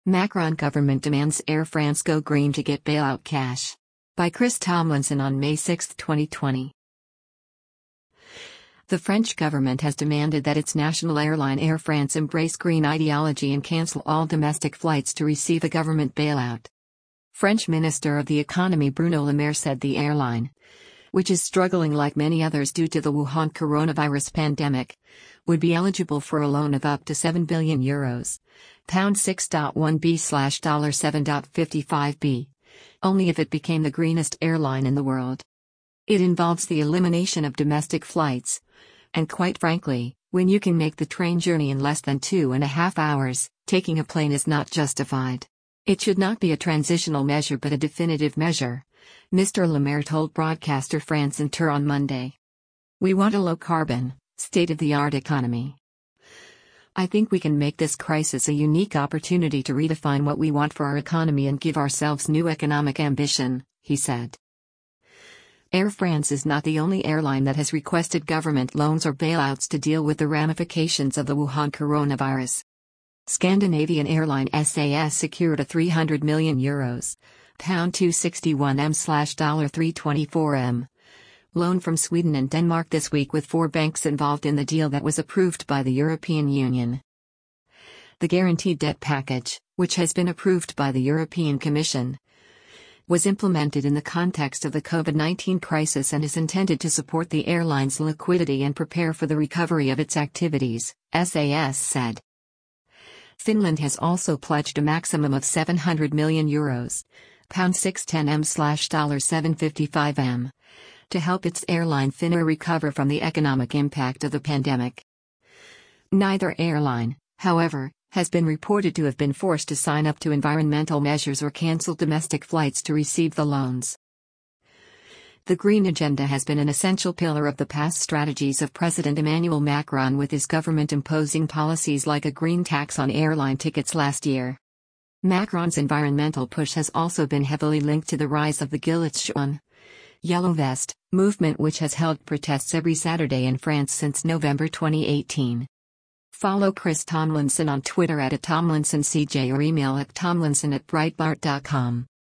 Macron government demands Air France go green to get bailout cash. By Chris Tomlinson on May 6, 2020. The French government has demanded that its national airline Air France embrace green ideology and cancel all domestic flights to receive a government bailout. French Minister of the Economy Bruno Le Maire said the airline, which is struggling like many others due to the Wuhan coronavirus pandemic, would be eligible for a loan of up to €7 billion, pound 6.1b/$7.55b, only if it became the greenest airline in the world. It involves the elimination of domestic flights, and quite frankly, when you can make the train journey in less than 2.5 hours, taking a plane is not justified. It should not be a transitional measure but a definitive measure, Mr. Le Maire told broadcaster France Inter on Monday. We want a low-carbon, state-of-the-art economy. I think we can make this crisis a unique opportunity to redefine what we want for our economy and give ourselves new economic ambition, he said. Air France is not the only airline that has requested government loans or bailouts to deal with the ramifications of the Wuhan coronavirus. Scandinavian airline SAS secured a €300 million, pound 261m/$324m, loan from Sweden and Denmark this week with 4 banks involved in the deal that was approved by the European Union. The guaranteed debt package, which has been approved by the European Commission, was implemented in the context of the COVID-19 crisis and is intended to support the airline's liquidity and prepare for the recovery of its activities, SAS said. Finland has also pledged a maximum of €700 million, pound 610m/$755m, to help its airline Finnair recover from the economic impact of the pandemic. Neither airline, however, has been reported to have been forced to sign up to environmental measures or cancel domestic flights to receive the loans. The green agenda has been an essential pillar of the past strategies of President Emmanuel Macron, with his government imposing policies like a green tax on airline tickets last year. Macron's environmental push has also been heavily linked to the rise of the Gilets jaunes, Yellow Vest, movement, which has held protests every Saturday in France since November 2018. Follow Chris Tomlinson on Twitter @TomlinsonCJ or email at tomlinson@breitbart.com.